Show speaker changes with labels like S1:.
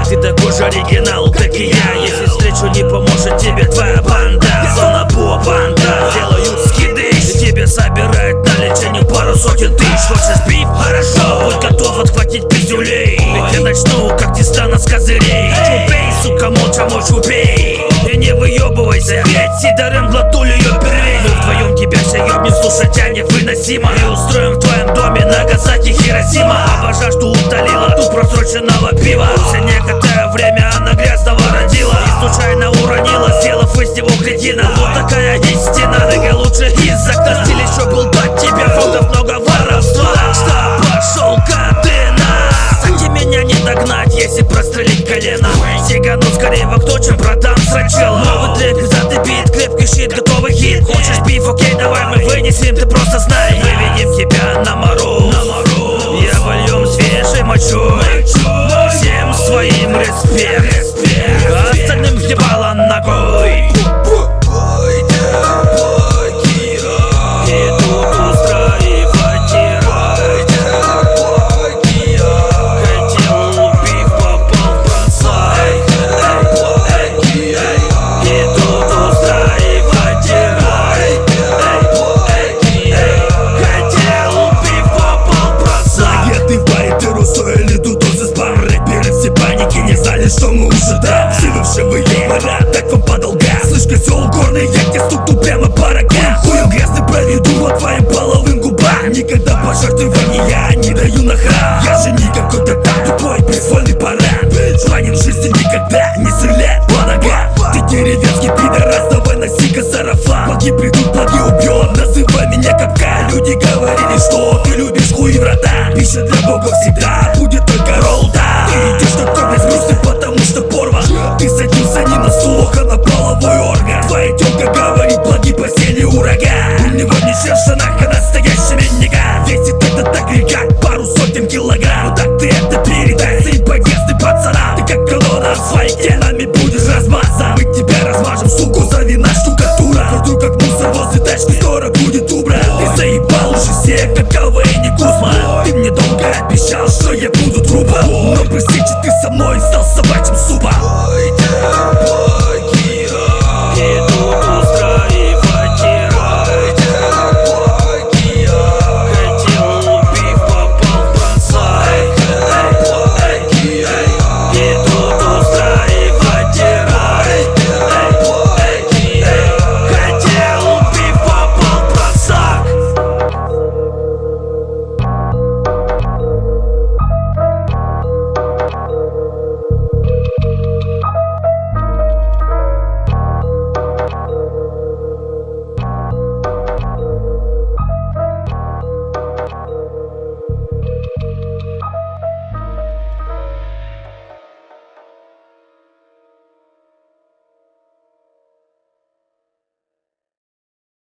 S1: Ты такой же оригинал, как и я. Если встречу не поможет тебе твоя банда, зона банда. Делаю скиды, и тебе собирают на лечение пару сотен тысяч. Хочешь биф? Хорошо, будь готов отхватить пиздюлей. Ведь я начну, как Тристана с козырей. Убей, сука, молча мочь убей. И не выебывайся, ведь сидорем глотнули ее первей. Мы вдвоем тебя все ёбнем, слушать тебя невыносимо. И устроим в твоем доме Нагасаки, Хиросима. Обожаю, что утолила тут просроченного пива. Все некоторое время она грязного родила и случайно уронила, сделав из него кретина. Вот такая истина, нога лучше из окна. Стиль еще был до тебя, фото много воровства. Так что пошел-ка ты на. Кстати, меня не догнать, если прострелить колено. Сигану скорее в окно, чем продам срачела. Новый трек, задебит, крепкий щит, готовый хит. Хочешь биф, окей, давай мы вынесем, ты просто знай. Выведем тебя на мороз, я вольем свежей мочой. Всем своим респект, остальным въебало ногой.
S2: Что мы уже там, сывавшие в ее пора. Так вам подал газ. Слышь, козел горный, я тебе стукну прямо по рогам. Хуем грязный проведу по твоим половым губам. Никогда пожертвования я не даю на храм. Я же не какой-то там тупой безвольный баран. Планин жизни никогда не стреляет по ногам. Ты деревенский пидорас, давай носи-ка сарафан. Боги придут, боги убьет, называй меня капкан. Люди говорили, что ты любишь хуй в рота. Пища для богов всегда будет только роллда. Ты идешь такой без грусти, потому что порван. Ты садился не на слух, а на половой орган. Твоя тёлка говорит, благи постели ураган. У него не шершанах, а настоящий миниган. Весит это так река, пару сотен килограмм. Ну так ты это передай своим подъезды пацанам. Ты как колонна в своих телами будешь размазан. Мы тебя размажем, сука.